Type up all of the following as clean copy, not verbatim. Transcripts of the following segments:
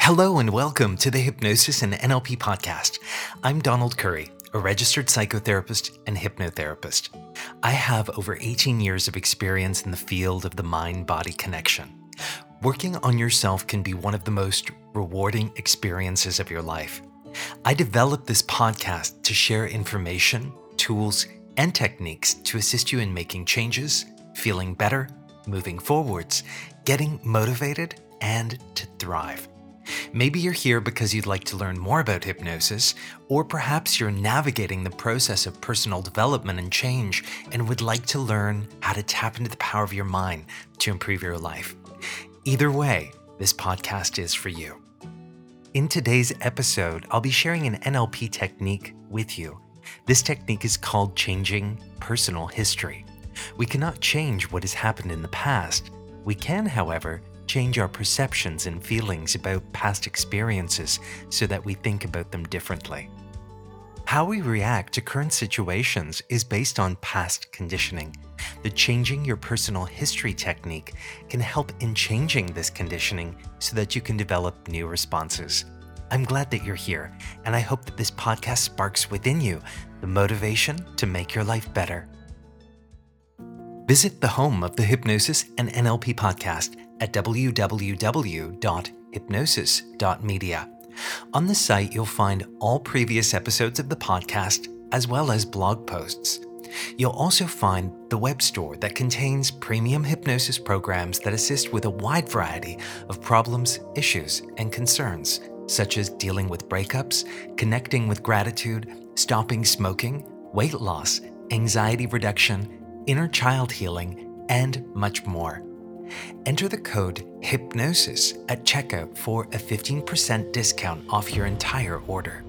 Hello and welcome to the Hypnosis and NLP podcast. I'm Donald Curry, a registered psychotherapist and hypnotherapist. I have over 18 years of experience in the field of the mind-body connection. Working on yourself can be one of the most rewarding experiences of your life. I developed this podcast to share information, tools, and techniques to assist you in making changes, feeling better, moving forwards, getting motivated, and to thrive. Maybe you're here because you'd like to learn more about hypnosis, or perhaps you're navigating the process of personal development and change and would like to learn how to tap into the power of your mind to improve your life. Either way, this podcast is for you. In today's episode, I'll be sharing an NLP technique with you. This technique is called changing personal history. We cannot change what has happened in the past. We can, however, change our perceptions and feelings about past experiences so that we think about them differently. How we react to current situations is based on past conditioning. The changing your personal history technique can help in changing this conditioning so that you can develop new responses. I'm glad that you're here, and I hope that this podcast sparks within you the motivation to make your life better. Visit the home of the Hypnosis and NLP podcast at www.hypnosis.media. On the site, you'll find all previous episodes of the podcast, as well as blog posts. You'll also find the web store that contains premium hypnosis programs that assist with a wide variety of problems, issues, and concerns, such as dealing with breakups, connecting with gratitude, stopping smoking, weight loss, anxiety reduction, inner child healing, and much more. Enter the code HYPNOSIS at checkout for a 15% discount off your entire order.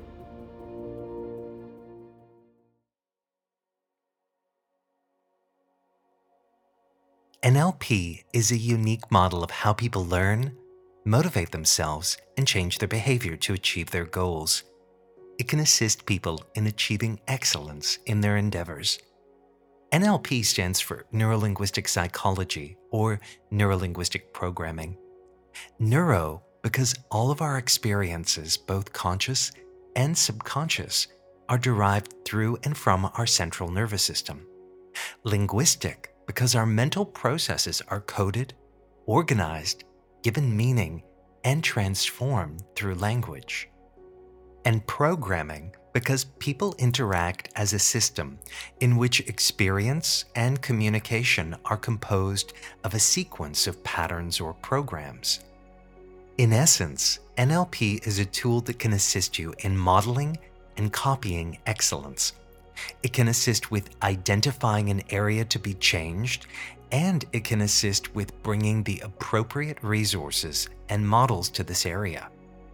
NLP is a unique model of how people learn, motivate themselves, and change their behavior to achieve their goals. It can assist people in achieving excellence in their endeavors. NLP stands for Neuro-Linguistic Psychology or Neuro-Linguistic Programming. Neuro, because all of our experiences, both conscious and subconscious, are derived through and from our central nervous system. Linguistic, because our mental processes are coded, organized, given meaning, and transformed through language. And programming, because people interact as a system in which experience and communication are composed of a sequence of patterns or programs. In essence, NLP is a tool that can assist you in modeling and copying excellence. It can assist with identifying an area to be changed, and it can assist with bringing the appropriate resources and models to this area.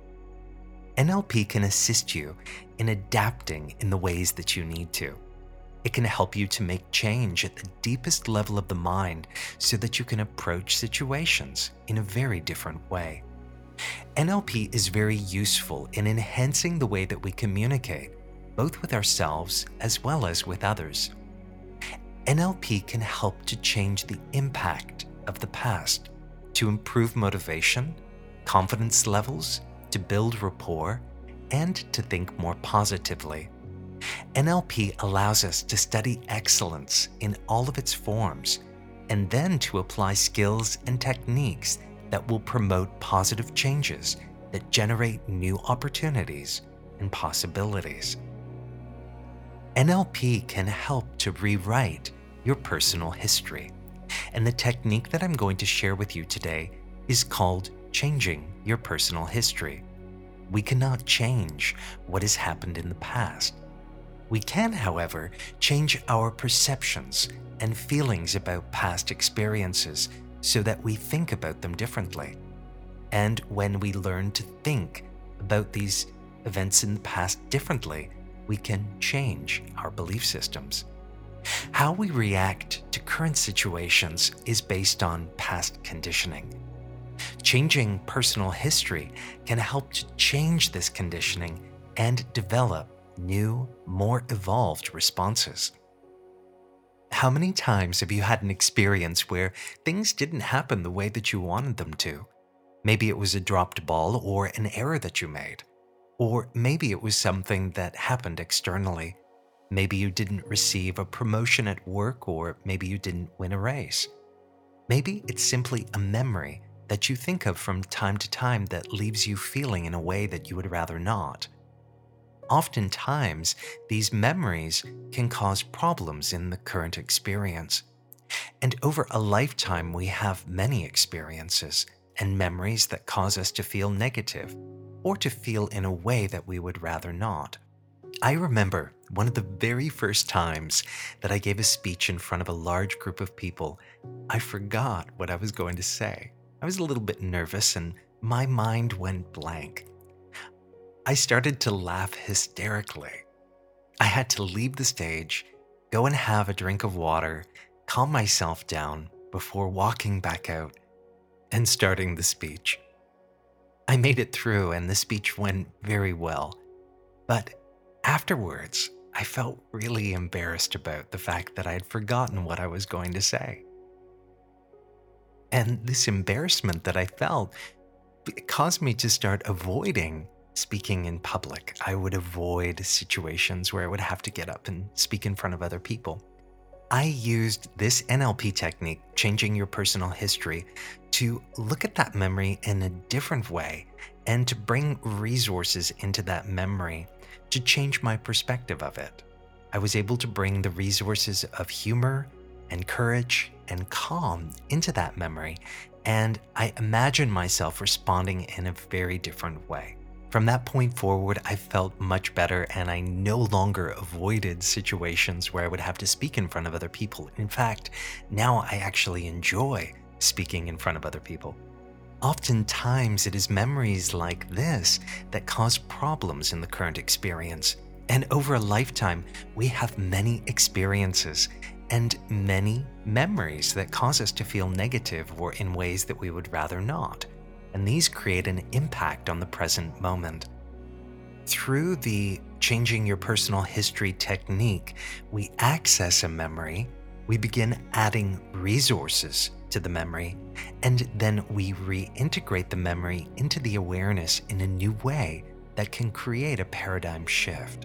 NLP can assist you in adapting in the ways that you need to. It can help you to make change at the deepest level of the mind so that you can approach situations in a very different way. NLP is very useful in enhancing the way that we communicate, both with ourselves as well as with others. NLP can help to change the impact of the past, to improve motivation, confidence levels, to build rapport, and to think more positively. NLP allows us to study excellence in all of its forms, and then to apply skills and techniques that will promote positive changes that generate new opportunities and possibilities. NLP can help to rewrite your personal history, and the technique that I'm going to share with you today is called changing your personal history. We cannot change what has happened in the past. We can, however, change our perceptions and feelings about past experiences so that we think about them differently. And when we learn to think about these events in the past differently, we can change our belief systems. How we react to current situations is based on past conditioning. Changing personal history can help to change this conditioning and develop new, more evolved responses. How many times have you had an experience where things didn't happen the way that you wanted them to? Maybe it was a dropped ball or an error that you made. Or maybe it was something that happened externally. Maybe you didn't receive a promotion at work, or maybe you didn't win a race. Maybe it's simply a memory that you think of from time to time that leaves you feeling in a way that you would rather not. Oftentimes, these memories can cause problems in the current experience. And over a lifetime, we have many experiences and memories that cause us to feel negative or to feel in a way that we would rather not. I remember one of the very first times that I gave a speech in front of a large group of people. I forgot what I was going to say. I was a little bit nervous and my mind went blank. I started to laugh hysterically. I had to leave the stage, go and have a drink of water, calm myself down before walking back out and starting the speech. I made it through and the speech went very well. But afterwards, I felt really embarrassed about the fact that I had forgotten what I was going to say. And this embarrassment that I felt, it caused me to start avoiding speaking in public. I would avoid situations where I would have to get up and speak in front of other people. I used this NLP technique, changing your personal history, to look at that memory in a different way and to bring resources into that memory to change my perspective of it. I was able to bring the resources of humor and courage and calm into that memory, and I imagined myself responding in a very different way. From that point forward, I felt much better and I no longer avoided situations where I would have to speak in front of other people. In fact, now I actually enjoy speaking in front of other people. Oftentimes, it is memories like this that cause problems in the current experience. And over a lifetime, we have many experiences and many memories that cause us to feel negative or in ways that we would rather not. And these create an impact on the present moment. Through the changing your personal history technique, we access a memory, we begin adding resources to the memory, and then we reintegrate the memory into the awareness in a new way that can create a paradigm shift.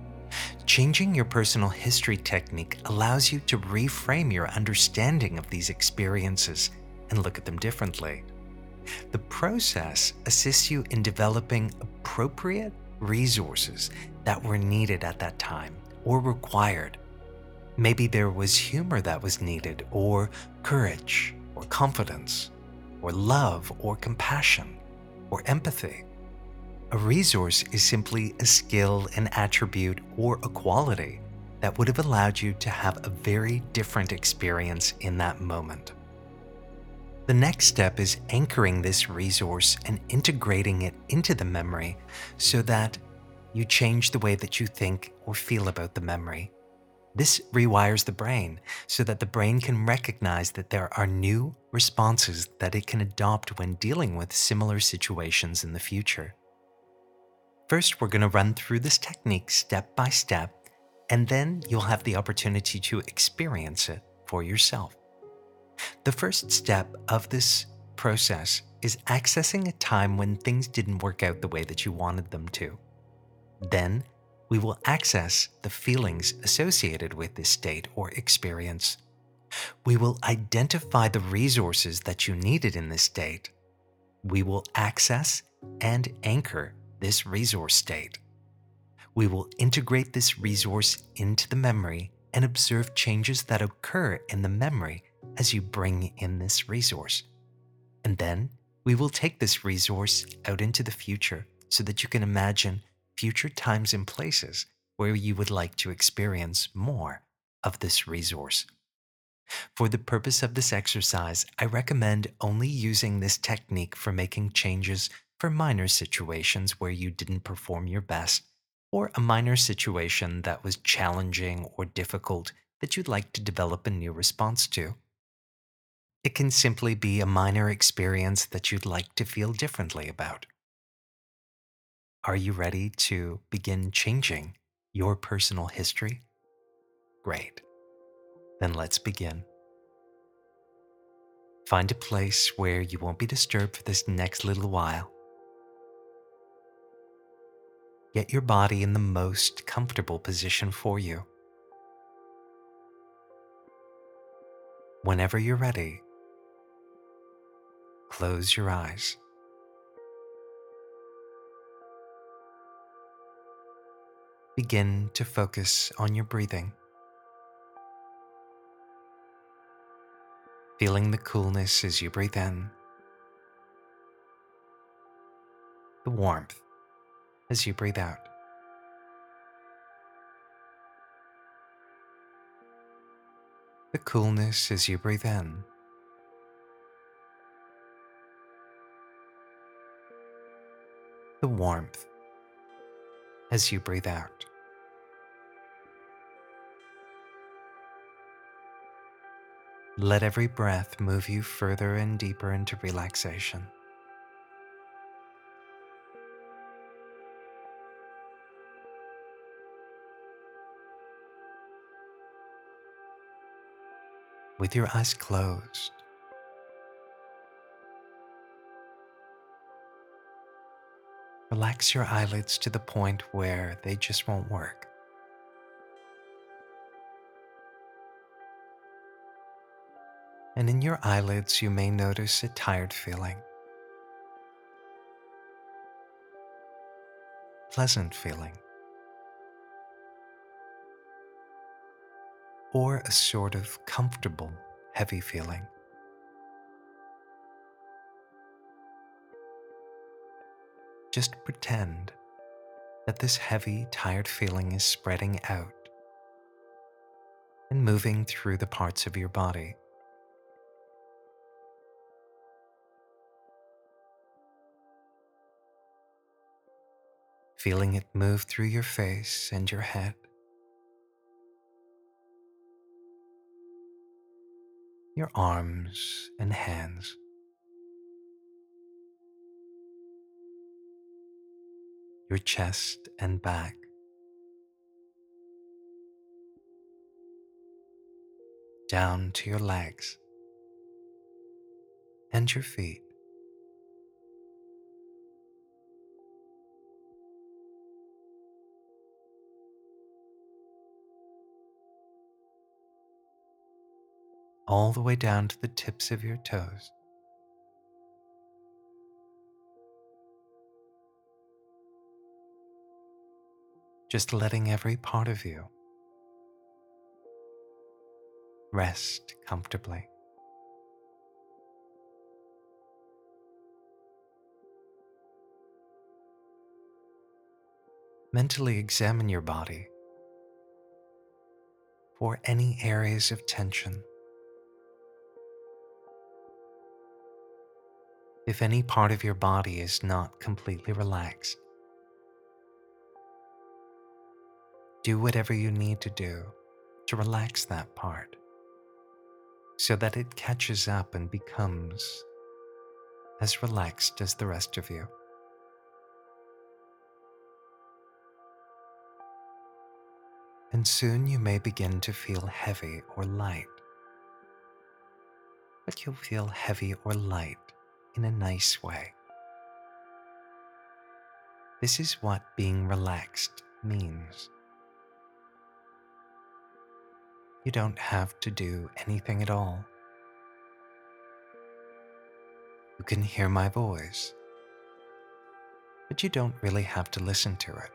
Changing your personal history technique allows you to reframe your understanding of these experiences and look at them differently. The process assists you in developing appropriate resources that were needed at that time or required. Maybe there was humor that was needed, or courage, or confidence, or love, or compassion, or empathy. A resource is simply a skill, an attribute, or a quality that would have allowed you to have a very different experience in that moment. The next step is anchoring this resource and integrating it into the memory so that you change the way that you think or feel about the memory. This rewires the brain so that the brain can recognize that there are new responses that it can adopt when dealing with similar situations in the future. First, we're going to run through this technique step by step, and then you'll have the opportunity to experience it for yourself. The first step of this process is accessing a time when things didn't work out the way that you wanted them to. Then, we will access the feelings associated with this state or experience. We will identify the resources that you needed in this state. We will access and anchor this resource state. We will integrate this resource into the memory and observe changes that occur in the memory as you bring in this resource. And then we will take this resource out into the future so that you can imagine future times and places where you would like to experience more of this resource. For the purpose of this exercise, I recommend only using this technique for making changes for minor situations where you didn't perform your best, or a minor situation that was challenging or difficult that you'd like to develop a new response to. It can simply be a minor experience that you'd like to feel differently about. Are you ready to begin changing your personal history? Great. Then let's begin. Find a place where you won't be disturbed for this next little while. Get your body in the most comfortable position for you. Whenever you're ready, close your eyes. Begin to focus on your breathing, feeling the coolness as you breathe in, the warmth as you breathe out. The coolness as you breathe in, the warmth as you breathe out. Let every breath move you further and deeper into relaxation. With your eyes closed, relax your eyelids to the point where they just won't work. And in your eyelids, you may notice a tired feeling, pleasant feeling, or a sort of comfortable, heavy feeling. Just pretend that this heavy, tired feeling is spreading out and moving through the parts of your body. Feeling it move through your face and your head, your arms and hands, your chest and back, down to your legs and your feet. All the way down to the tips of your toes. Just letting every part of you rest comfortably. Mentally examine your body for any areas of tension. If any part of your body is not completely relaxed, do whatever you need to do to relax that part so that it catches up and becomes as relaxed as the rest of you. And soon you may begin to feel heavy or light, but you'll feel heavy or light in a nice way. This is what being relaxed means. You don't have to do anything at all. You can hear my voice, but you don't really have to listen to it.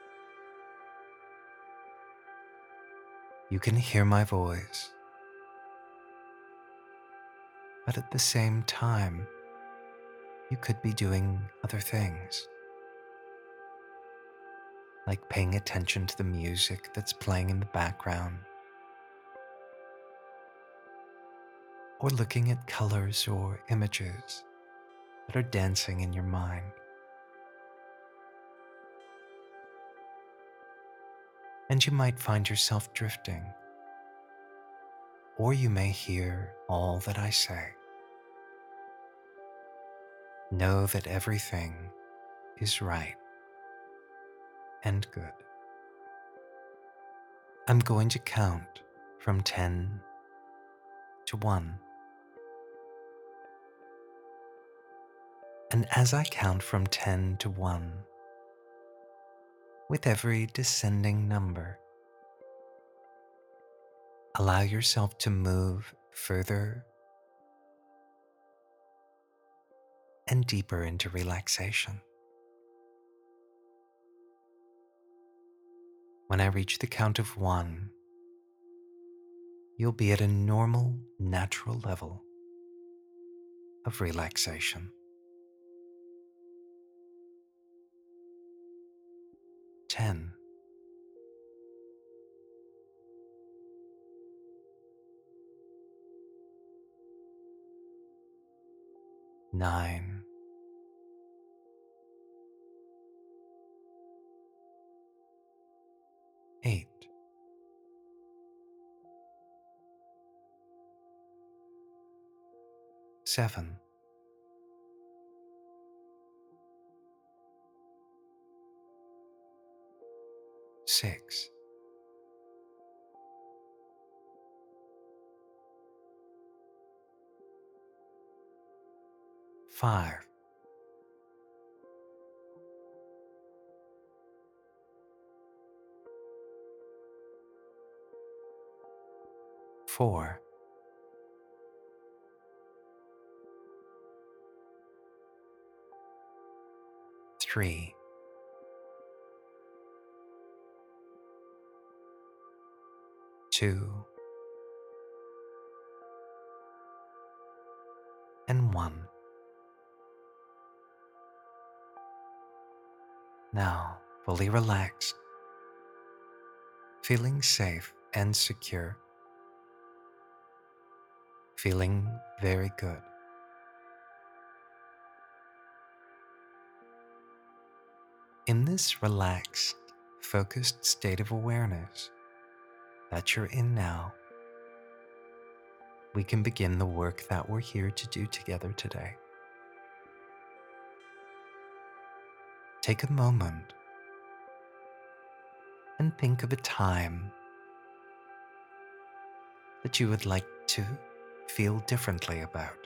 You can hear my voice, but at the same time, you could be doing other things, like paying attention to the music that's playing in the background, or looking at colors or images that are dancing in your mind. And you might find yourself drifting, or you may hear all that I say. Know that everything is right and good. I'm going to count from 10 to 1. And as I count from 10 to 1, with every descending number, allow yourself to move further and deeper into relaxation. When I reach the count of 1, you'll be at a normal, natural level of relaxation. 10, 9, 8, 7, 6, 5, 4, 3, 2, and 1. Now, fully relaxed, feeling safe and secure, feeling very good. In this relaxed, focused state of awareness that you're in now, we can begin the work that we're here to do together today. Take a moment and think of a time that you would like to feel differently about.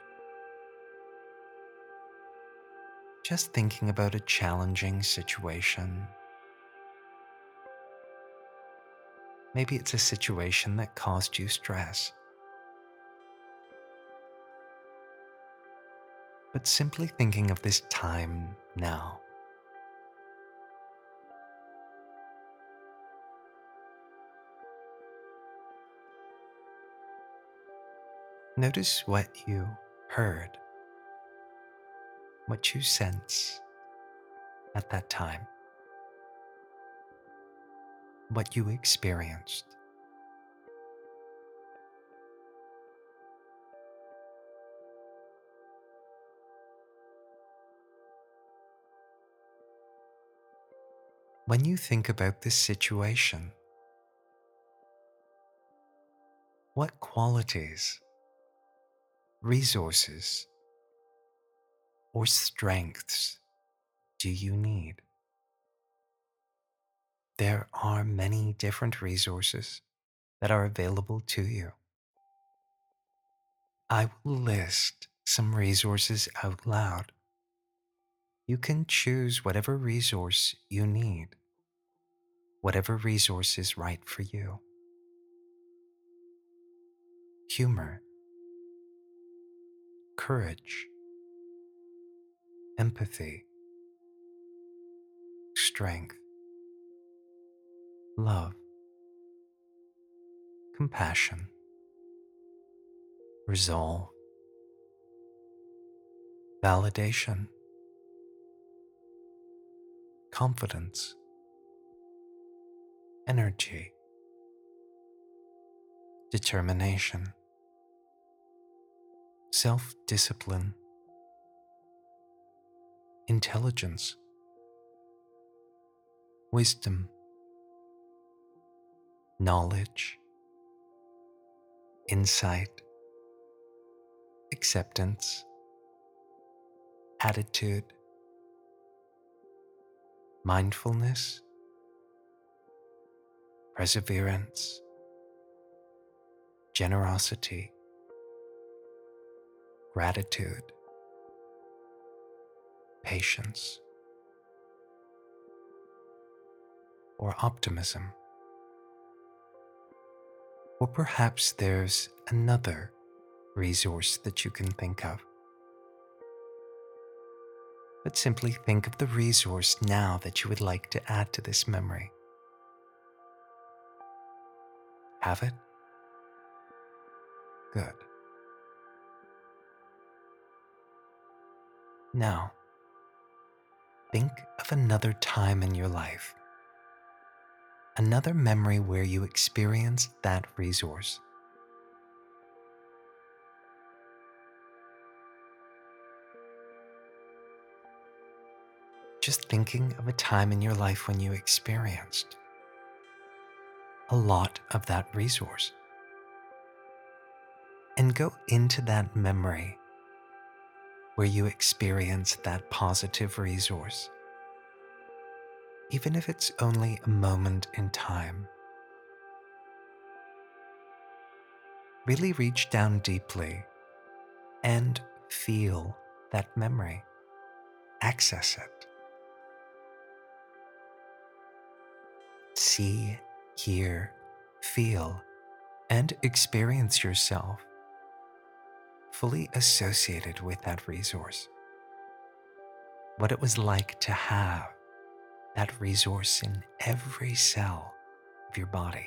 Just thinking about a challenging situation. Maybe it's a situation that caused you stress. But simply thinking of this time now. Notice what you heard, what you sense at that time, what you experienced. When you think about this situation, what qualities, resources, or strengths do you need? There are many different resources that are available to you. I will list some resources out loud. You can choose whatever resource you need, whatever resource is right for you. Humor, courage, empathy, strength, love, compassion, resolve, validation, confidence, energy, determination, self-discipline, intelligence, wisdom, knowledge, insight, acceptance, attitude, mindfulness, perseverance, generosity, gratitude, patience, or optimism. Or perhaps there's another resource that you can think of. But simply think of the resource now that you would like to add to this memory. Have it? Good. Now, think of another time in your life, another memory where you experienced that resource. Just thinking of a time in your life when you experienced a lot of that resource. And go into that memory where you experienced that positive resource. Even if it's only a moment in time. Really reach down deeply and feel that memory. Access it. See, hear, feel, and experience yourself fully associated with that resource. What it was like to have that resource in every cell of your body.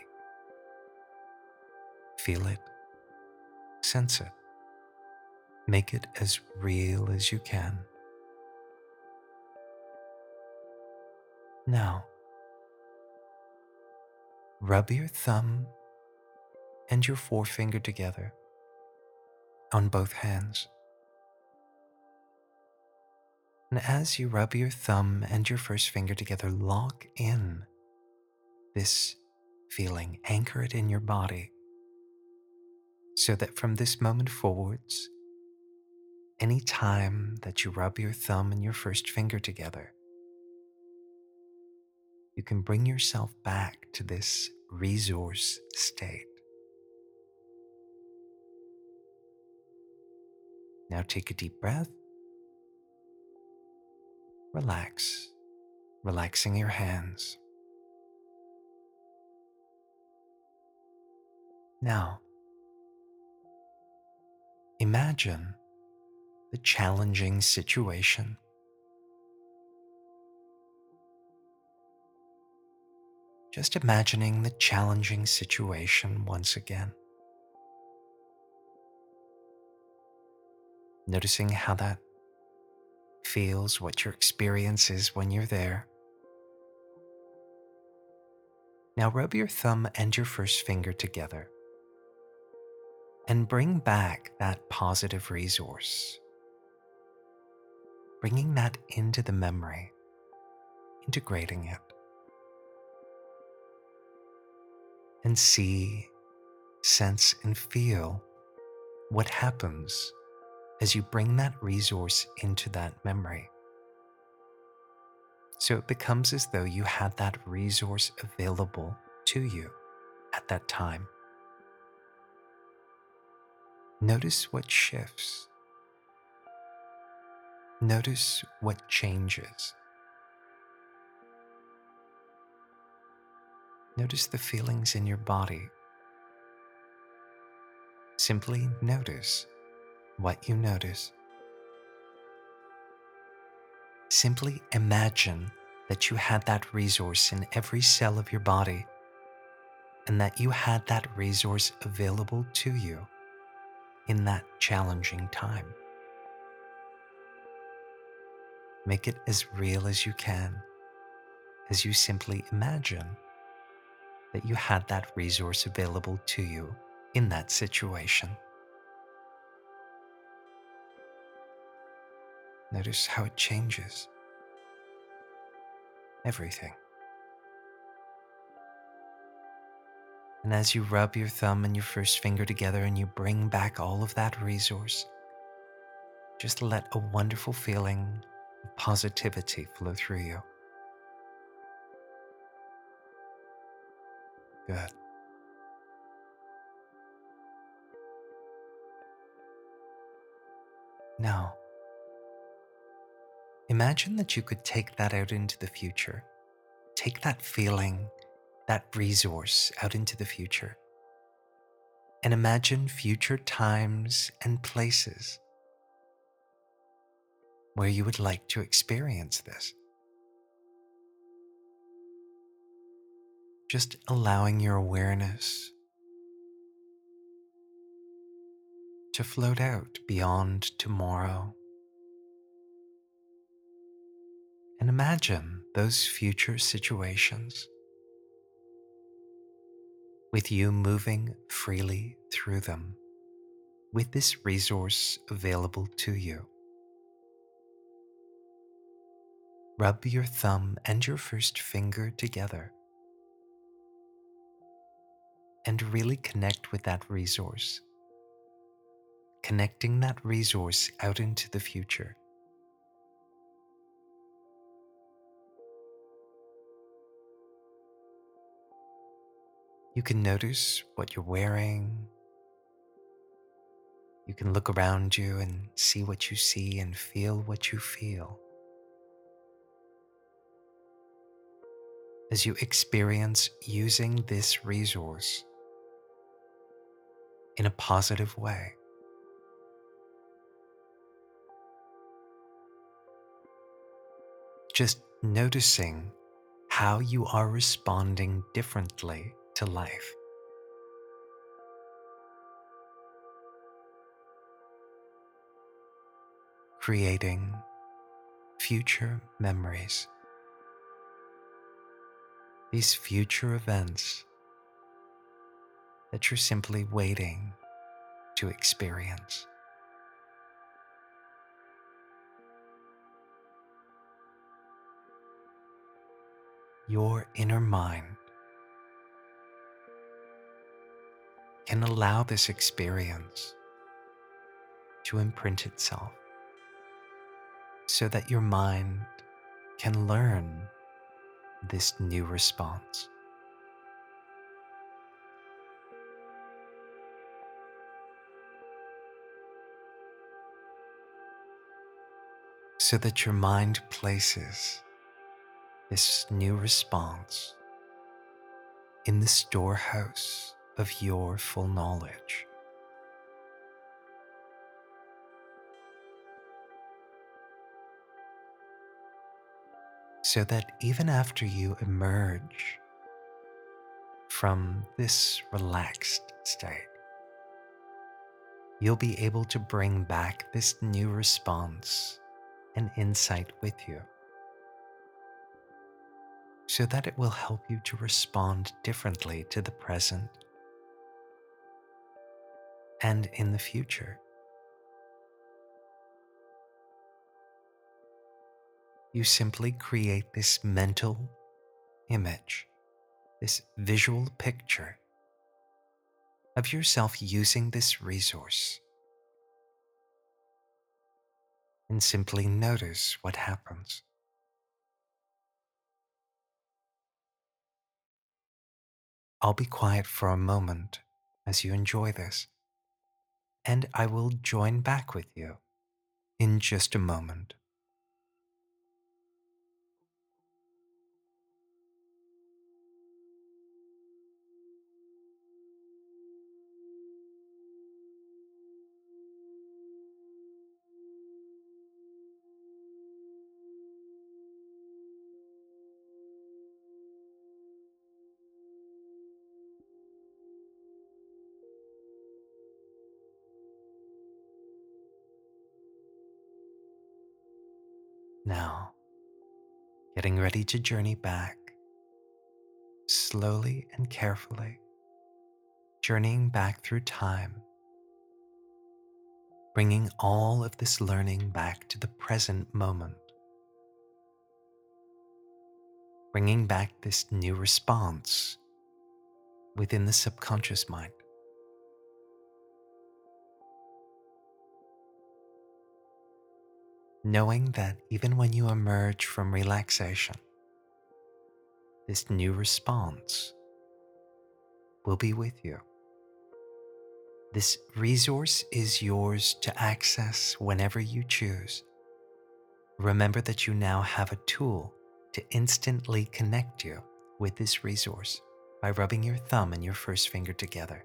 Feel it, sense it, make it as real as you can. Now, rub your thumb and your forefinger together on both hands. And as you rub your thumb and your first finger together, lock in this feeling, anchor it in your body, so that from this moment forwards, any time that you rub your thumb and your first finger together, you can bring yourself back to this resource state. Now take a deep breath. Relax, relaxing your hands. Now, imagine the challenging situation. Just imagining the challenging situation once again. Noticing how that feels, what your experience is when you're there. Now rub your thumb and your first finger together and bring back that positive resource. Bringing that into the memory, integrating it. And see, sense, and feel what happens as you bring that resource into that memory. So it becomes as though you had that resource available to you at that time. Notice what shifts. Notice what changes. Notice the feelings in your body. Simply notice what you notice. Simply imagine that you had that resource in every cell of your body and that you had that resource available to you in that challenging time. Make it as real as you can as you simply imagine that you had that resource available to you in that situation. Notice how it changes everything. And as you rub your thumb and your first finger together and you bring back all of that resource, just let a wonderful feeling of positivity flow through you. Good. Now, Imagine that you could take that out into the future. Take that feeling, that resource out into the future. And imagine future times and places where you would like to experience this. Just allowing your awareness to float out beyond tomorrow. And imagine those future situations with you moving freely through them with this resource available to you. Rub your thumb and your first finger together and really connect with that resource, connecting that resource out into the future. You can notice what you're wearing. You can look around you and see what you see and feel what you feel. As you experience using this resource in a positive way. Just noticing how you are responding differently to life. Creating future memories. These future events that you're simply waiting to experience. Your inner mind can allow this experience to imprint itself so that your mind can learn this new response. So that your mind places this new response in the storehouse of your full knowledge. So that even after you emerge from this relaxed state, you'll be able to bring back this new response and insight with you, so that it will help you to respond differently to the present and in the future. You simply create this mental image, this visual picture of yourself using this resource, and simply notice what happens. I'll be quiet for a moment as you enjoy this, and I will join back with you in just a moment. Now, getting ready to journey back, slowly and carefully, journeying back through time, bringing all of this learning back to the present moment, bringing back this new response within the subconscious mind. Knowing that even when you emerge from relaxation, this new response will be with you. This resource is yours to access whenever you choose. remember that you now have a tool to instantly connect you with this resource by rubbing your thumb and your first finger together.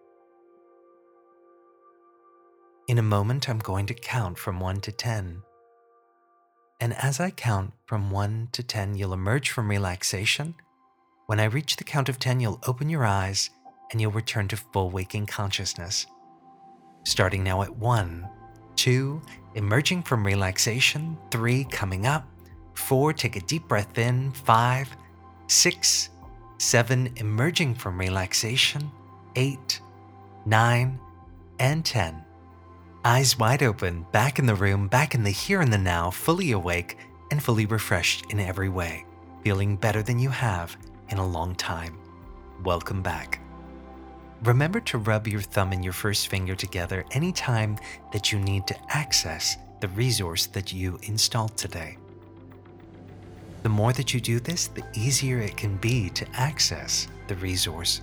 In a moment, I'm going to count from 1 to 10. And as I count from 1 to 10, you'll emerge from relaxation. When I reach the count of 10, you'll open your eyes and you'll return to full waking consciousness. Starting now at 1, 2, emerging from relaxation, 3, coming up, 4, take a deep breath in, 5, 6, 7, emerging from relaxation, 8, 9, and 10. Eyes wide open, back in the room, back in the here and the now, fully awake and fully refreshed in every way, feeling better than you have in a long time. Welcome back. Remember to rub your thumb and your first finger together anytime that you need to access the resource that you installed today. The more that you do this, the easier it can be to access the resource.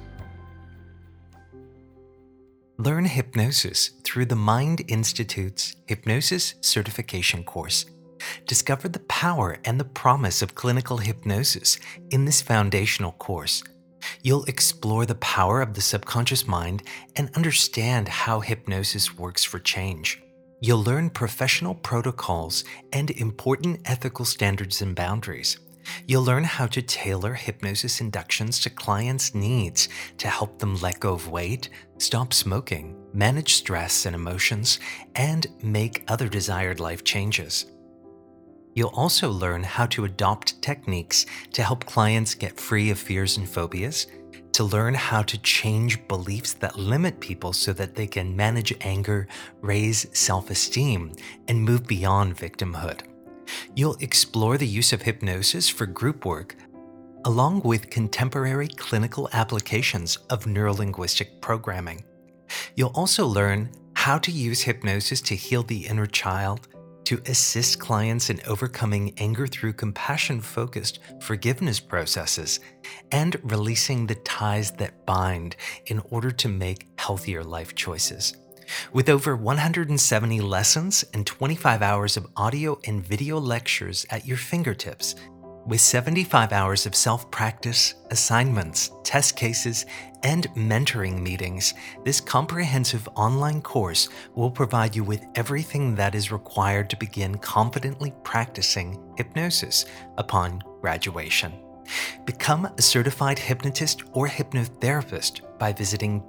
Learn hypnosis through the Mind Institute's Hypnosis Certification course. Discover the power and the promise of clinical hypnosis in this foundational course. You'll explore the power of the subconscious mind and understand how hypnosis works for change. You'll learn professional protocols and important ethical standards and boundaries. You'll learn how to tailor hypnosis inductions to clients' needs to help them let go of weight, stop smoking, manage stress and emotions, and make other desired life changes. You'll also learn how to adopt techniques to help clients get free of fears and phobias, to learn how to change beliefs that limit people so that they can manage anger, raise self-esteem, and move beyond victimhood. You'll explore the use of hypnosis for group work, along with contemporary clinical applications of neurolinguistic programming. You'll also learn how to use hypnosis to heal the inner child, to assist clients in overcoming anger through compassion-focused forgiveness processes, and releasing the ties that bind in order to make healthier life choices. With over 170 lessons and 25 hours of audio and video lectures at your fingertips, with 75 hours of self-practice, assignments, test cases, and mentoring meetings, this comprehensive online course will provide you with everything that is required to begin confidently practicing hypnosis upon graduation. Become a certified hypnotist or hypnotherapist by visiting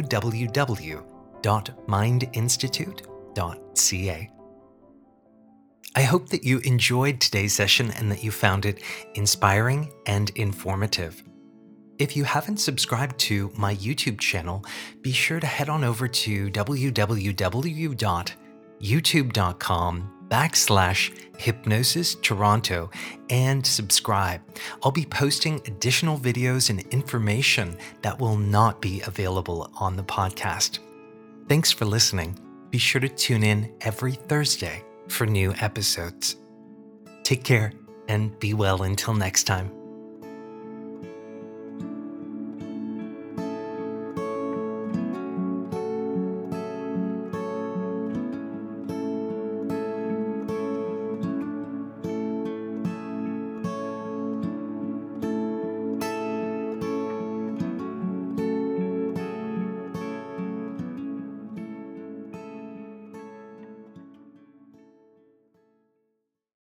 www.mindinstitute.ca. I hope that you enjoyed today's session and that you found it inspiring and informative. If you haven't subscribed to my YouTube channel, be sure to head on over to www.youtube.com/HypnosisToronto and subscribe. I'll be posting additional videos and information that will not be available on the podcast. Thanks for listening. Be sure to tune in every Thursday for new episodes. Take care and be well until next time.